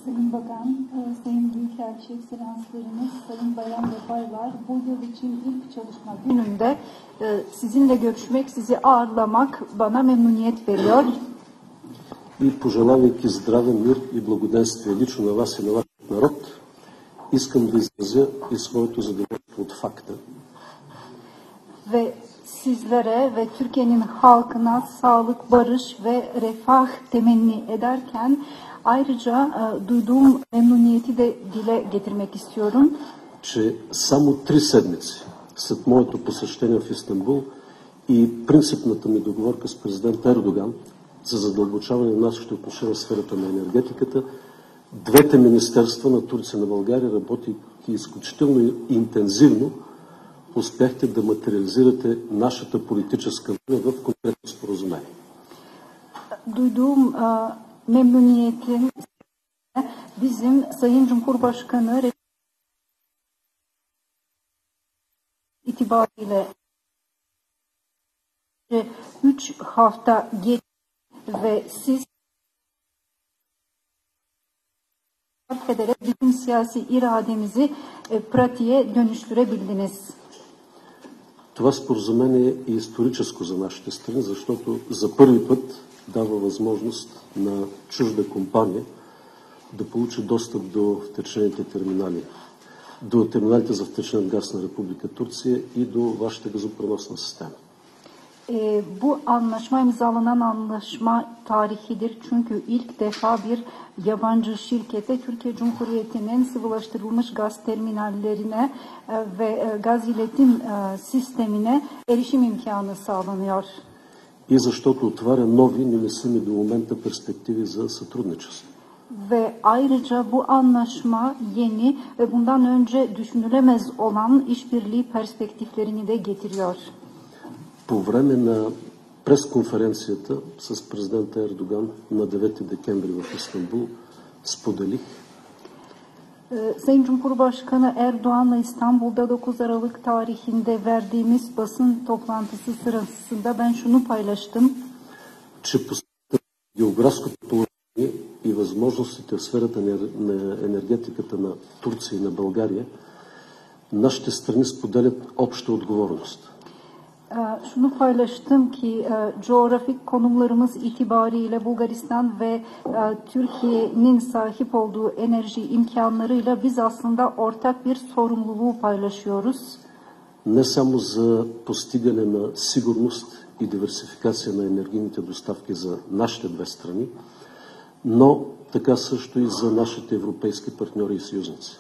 Sayın Bakan, Sayın Büyükelçi Ekselanslarımız, Sayın Bayan ve Baylar, bu yıl için ilk çalışma gününde sizinle görüşmek, sizi ağırlamak bana memnuniyet veriyor. И пожелавайки здраве, мир и благоденствие лично на вас и на вашия народ, искам да изразя и своето задоволство от факта, ve sizlere ve Türkiye'nin halkına sağlık, barış ve refah temenni ederken ayrıca duyduğum memnuniyeti de dile getirmek istiyorum. че само 3 седмици след моето посещение в Истанбул и принципната ми договорка с президент Ердоган за задълбочаване на нашите отношения в сферата на енергетиката, двете министерства на Турция и на България, работейки изключително интензивно, успяхте да материализирате нашата политическа воля в конкретно споразумение. Duyduğum memnuniyetin bizim Sayın Cumhurbaşkanı itibariyle 3 hafta geç ve siz ederek bütün siyasi irademizi pratiğe dönüştürebildiniz. Това споразумение е историческо за нашите страни, защото за първи път дава възможност на чужда компания да получи достъп до втечнените терминали, до терминалите за втечнен газ на Република Турция и до вашата газопреносна система. Bu anlaşma imzalanan anlaşma tarihidir. Çünkü ilk defa bir yabancı şirkete Türkiye Cumhuriyeti'nin sıvılaştırılmış gaz terminallerine ve gaz iletim sistemine erişim imkanı sağlanıyor. И защото отваря нови, немислими до момента перспективи за сътрудничество. Ve ayrıca bu anlaşma yeni ve bundan önce düşünülemez olan işbirliği perspektiflerini de getiriyor. По време на пресконференцията с президента Ердоган на 9 декември в Истанбул споделих, Sayın Cumhurbaşkanı Erdoğan'la İstanbul'da 9 Aralık tarihinde verdiğimiz basın toplantısı sırasında ben şunu paylaştım. че по географското положение и възможностите в сферата на енергетиката на Турция и на България, нашите страни споделят обща отговорност. Şunu paylaştım ki coğrafik konumlarımız itibariyle Bulgaristan ve Türkiye'nin sahip olduğu enerji imkanlarıyla biz aslında ortak bir sorumluluğu paylaşıyoruz. Не само за постигане на сигурност и диверсификация на енергийните доставки за нашите две страни, но така също и за нашите европейски партньори и съюзници.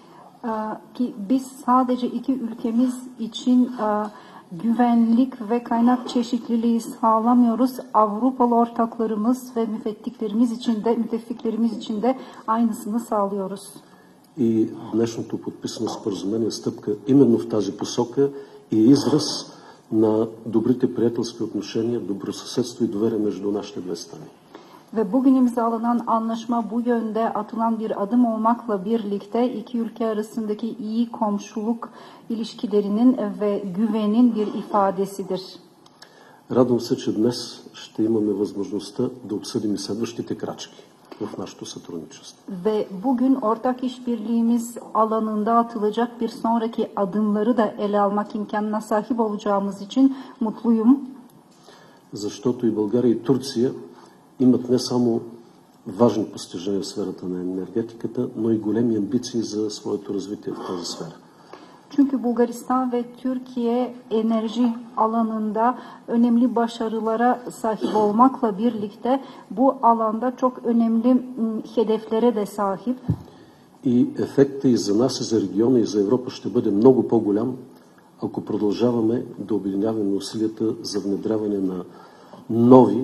Ki biz sadece iki ülkemiz için güvenlik ve kaynak çeşitliliği sağlamıyoruz. Avrupalı ortaklarımız ve müttefiklerimiz için de aynısını sağlıyoruz. И днешното подписано споразумение е стъпка именно в тази посока и е израз на добрите приятелски отношения, добросъседство и доверие между нашите две страни. Ve bugün imzalanan anlaşma bu yönde atılan bir adım olmakla birlikte iki ülke arasındaki iyi komşuluk ilişkilerinin ve güvenin bir ifadesidir. Радвам се, че днес ще имаме възможността да обсъдим и следващите крачки в нашето сътрудничество. Ve bugün ortak işbirliğimiz alanında atılacak bir sonraki adımları da ele almak imkanına sahip olacağımız için mutluyum. Защото и България и Турция имат не само важни постижения в сферата на енергетиката, но и големи амбиции за своето развитие в тази сфера. Çünkü Bulgaristan ve Türkiye enerji alanında önemli başarılara sahip olmakla birlikte bu alanda çok önemli hedeflere de sahip. И ефектът и за нас, и за региона, и за Европа ще бъде много по-голям, ако продължаваме да обединяваме усилията за внедряване на нови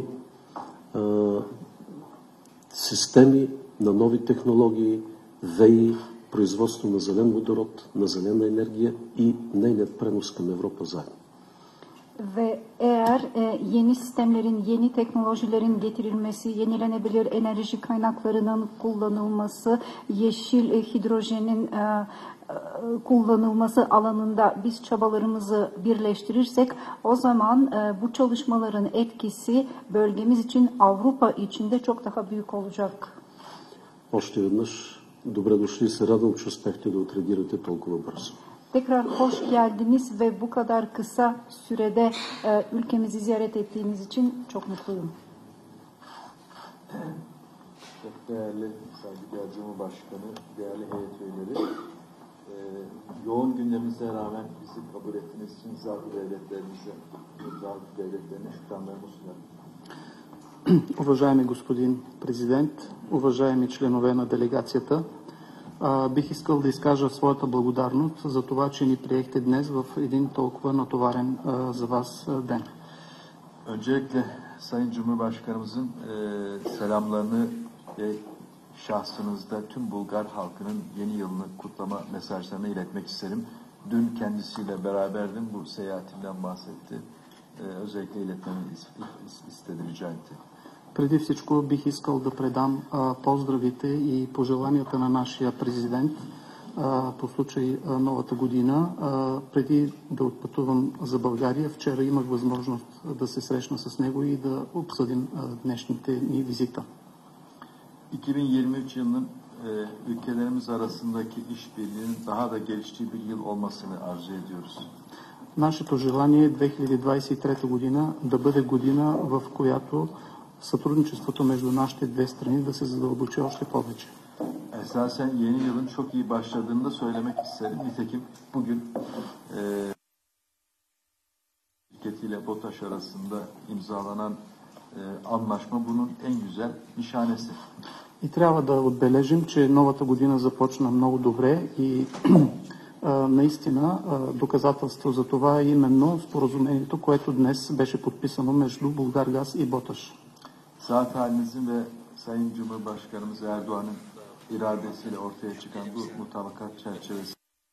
системи, на нови технологии, ВЕИ, производство на зелен водород, на зелена енергия и нейният пренос към Европа заедно. Ve eğer yeni sistemlerin, yeni teknolojilerin getirilmesi, yenilenebilir enerji kaynaklarının kullanılması, yeşil hidrojenin kullanılması alanında biz çabalarımızı birleştirirsek o zaman bu çalışmaların etkisi bölgemiz için, Avrupa için de çok daha büyük olacak. Още веднъж добре dошли и се радвам, че успяхте да отреагирате толкова бързо. Tekrar hoş geldiniz ve bu kadar kısa sürede ülkemizi ziyaret ettiğiniz için çok mutluyum. Çok değerli saygıdeğer Cumhurbaşkanı, değerli heyet üyeleri, yoğun gündemimize rağmen bizi kabul ettiğiniz için Zahir devletlerine şükranlarımı sunarım. Уважаеми господин президент, уважаеми членове на делегацията, бих искал да изкажа своята благодарност за това, че ни приехте днес в един толкова натоварен за вас ден. Öncelikle Sayın Cumhurbaşkanımızın selamlarını ve şahsınızda tüm Bulgar halkının yeni yılını kutlama mesajlarını iletmek isterim. Dün kendisiyle beraberdim, bu seyahatimden bahsetti. Özellikle iletmemi istedi, rica etti. Преди всичко бих искал да предам поздравите и пожеланията на нашия президент по случай новата година. Преди да отпътувам за България, вчера имах възможност да се срещна с него и да обсъдим днешните ни визита. 2023 yılının ülkelerimiz arasındaki işbirliğinin daha da geliştiği bir yıl olmasını arzu ediyoruz. Нашето желание е 2023 година да бъде година, в която сътрудничеството между нашите две страни да се задълбочи още повече. Esasen yeni yılın çok iyi başladığını da söylemek isterim. Nitekim bugün şirketiyle BOTAŞ arasında imzalanan anlaşma bunun en güzel nişanesi. И трябва да отбележим, че новата година започна много добре и наистина доказателство за това е именно споразумението, което днес беше подписано между Булгаргаз и БОТАŞ. Zat halinizin ve Sayın Cumhurbaşkanımız Erdoğan'ın iradesiyle ortaya çıkan bu mutabakat çerçevesinde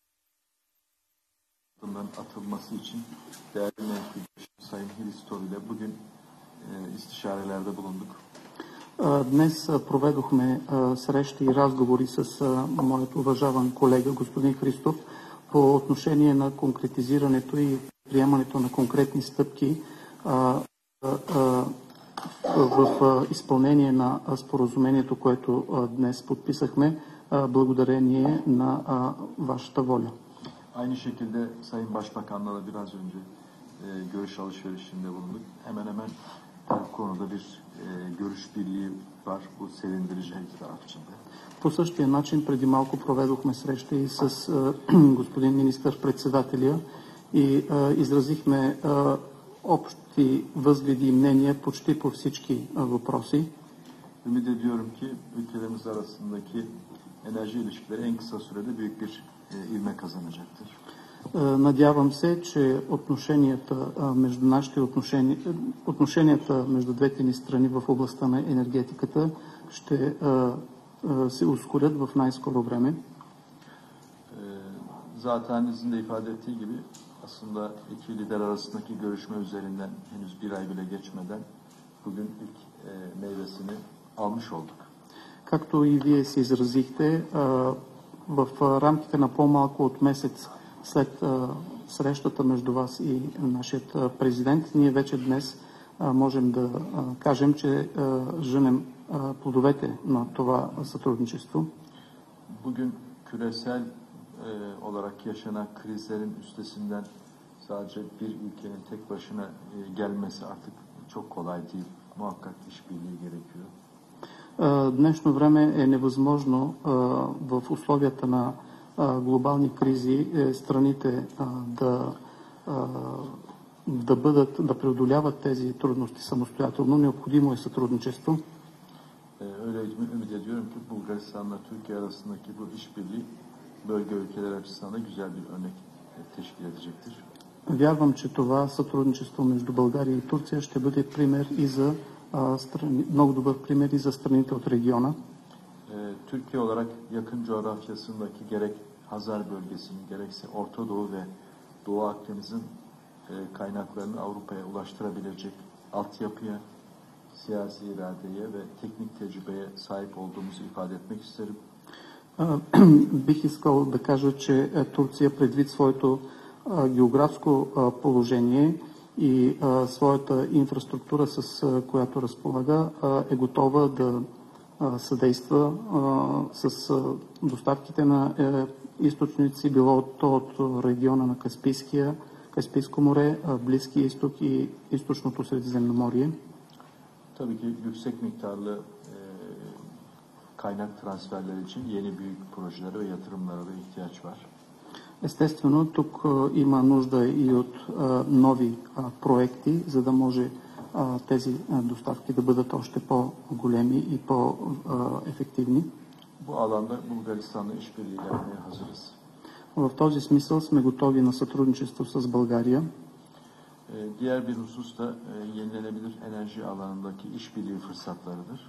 atılması için değerli mevkidaşım Sayın Hristov ile bugün istişarelerde bulunduk. Днес проведохме срещи и разговори с моят уважаван колега господин Христов по отношение на конкретизирането и приемането на конкретни стъпки в изпълнение на споразумението, което днес подписахме, благодарение на вашата воля. Aynı şekilde Sayın Başbakan'la da biraz önce görüş alışverişinde bulunduk. Hemen hemen her konuda bir görüş birliği var. Bu sevindirici her taraf içinde. По същия начин преди малко проведохме среща и с господин министър-председателя и изразихме общи възгледи и мнения почти по всички въпроси. Ümit ediyorum ki ülkelerimiz arasındaki enerji ilişkileri en kısa sürede büyük bir ivme kazanacaktır. Надявам се, че отношенията между двете ни страни в областта на енергетиката ще се ускорят в най-скоро време. Zaten sizin de ifade ettiği gibi aslında iki lider arasındaki görüşme üzerinden henüz bir ay bile geçmeden bugün ilk meyvesini almış olduk. Както и вие се изразихте, в рамките на по-малко от месец след срещата между вас и нашият президент, ние вече днес можем да кажем, че женем плодовете на това сътрудничество. Bugün küresel olarak yaşanan krizlerin üstesinden sadece bir ülkenin tek başına gelmesi artık çok kolay değil. Muhakkak işbirliği gerekiyor. Днешно време е невъзможно в условията на глобални кризи страните да преодоляват тези трудности самостоятелно. Необходимо е сътрудничество. Öyle ümit ediyorum ki Bulgaristan'la Türkiye arasındaki bu işbirliği bölge ülkeler açısından da güzel bir örnek teşkil edecektir. Вярвам, че това сътрудничество между България и Турция ще бъде пример и за много добър пример и за страните от региона. Türkiye olarak yakın coğrafyasındaki gerek Hazar bölgesinin gerekse Orta Doğu ve Doğu Akdeniz'in kaynaklarını Avrupa'ya ulaştırabilecek altyapıya, siyasi iradeye ve teknik tecrübeye sahip olduğumuzu ifade etmek isterim. Бих искал да кажа, че Турция предвид своето географско положение и своята инфраструктура, с която разполага, е готова да съдейства с доставките на източници, било то от региона на Каспийско море, Близкия изток и източното Средиземноморие. Tabii ki yüksek miktarlı kaynak transferleri için yeni büyük projelere ve yatırımlara da ihtiyaç var. Естествено, тук има нужда и от нови проекти, за да може тези доставки да бъдат още по-големи и по-ефективни. Bu alanda Bulgaristan'la işbirliği yapmaya hazırız. В този смисъл сме готови на сътрудничество с България. Diğer bir husus da yenilenebilir enerji alanındaki işbirliği fırsatlarıdır.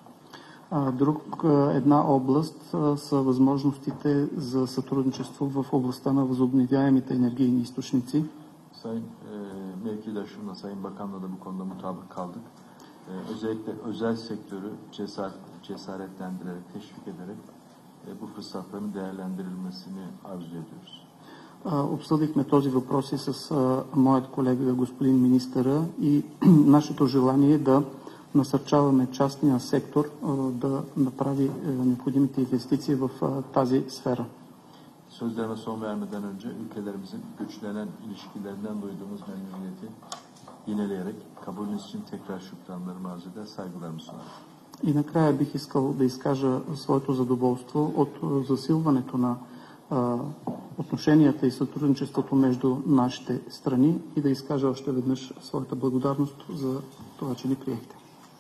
Една област са възможностите за сътрудничество в областта на възобновяемите енергийни източници. Sayın Mevkidaşımla, Sayın Bakan'la da bu konuda mutabık kaldık. Özellikle özel sektörü cesaretlendirerek, teşvik ederek bu fırsatların değerlendirilmesini arzu ediyoruz. Обсъдихме този въпрос и с моят колега господин министъра и нашето желание е да насърчаваме частния сектор да направи необходимите инвестиции в тази сфера. Sözlerime son vermeden önce ülkelerimizin güçlenen ilişkilerinden duyduğumuz memnuniyeti yineleyerek kabulünüz için tekrar şükranlarımı arz eder, saygılarımı sunarım. И накрая бих искал да изкажа своето задоволство от засилването на отношенията и сътрудничеството между нашите страни и да изкажа още веднъж своята благодарност за това, че ни приехте.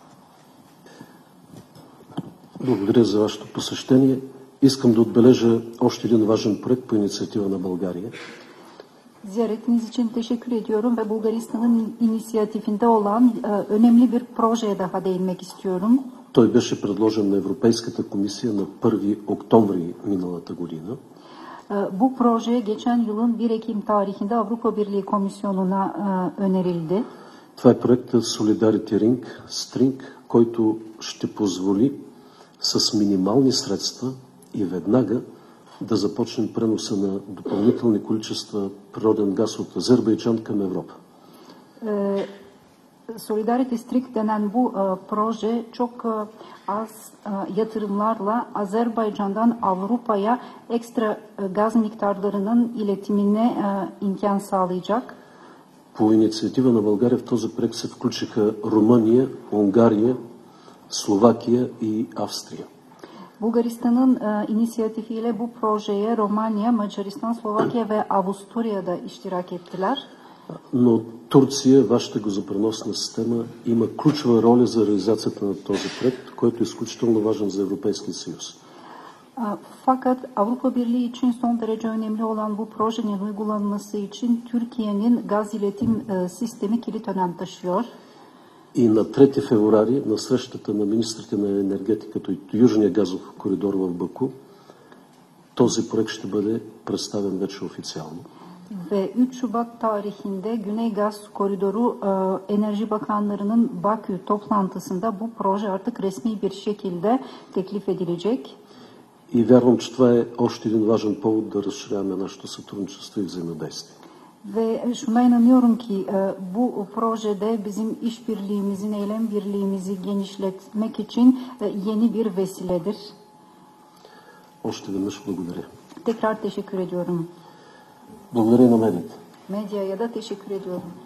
Благодаря за вашето посещение. Искам да отбележа още един важен проект по инициатива на България. Ziyaretiniz için teşekkür ediyorum ve Bulgaristan'ın inisiyatifinde olan önemli bir projeye daha değinmek istiyorum. Той беше предложен на Европейската комисия на 1 октомври миналата година. Bu proje geçen yılın 1 Ekim tarihinde Avrupa Birliği Komisyonu'na önerildi. Това е проектът Solidarity String, който ще позволи с минимални средства и веднага да започнем преноса на допълнителни количества природен газ от Азербайджан към Европа. Solidarity String denen bu proje çok az yatırımlarla Azerbaycan'dan Avrupa'ya ekstra gaz miktarlarının iletimine imkan sağlayacak. По инициатива на България в този проект се включиха Румъния, Унгария, Словакия и Австрия. Bulgaristan'ın inisiyatifiyle bu projeye Romanya, Macaristan, Slovakya ve Avusturya'da iştirak ettiler. Но Турция, вашата газопреносна система, има ключова роля за реализацията на този проект, който е изключително важен за Европейския съюз. Fakat Avrupa Birliği için son derece önemli olan bu projenin uygulanması için Türkiye'nin gaz iletim sistemi kilit önem taşıyor. И на 3 февруари на срещата на министрите на енергетиката и Южния газов коридор в Баку, този проект ще бъде представен вече официално. Ve 3 Şubat tarihinde Güney Gaz Koridoru Enerji Bakanlarının Bakü toplantısında bu proje artık resmi bir şekilde teklif edilecek. И вярвам, че това е още един важен повод да разширяваме нашето сътрудничество и взаимодействие. Ve şuna inanıyorum ki bu projede bizim işbirliğimizi, eylem birliğimizi genişletmek için yeni bir vesiledir. Още веднъж благодаря. Tekrar teşekkür ediyorum. Благодаря на медиите. Medyaya da teşekkür ediyorum.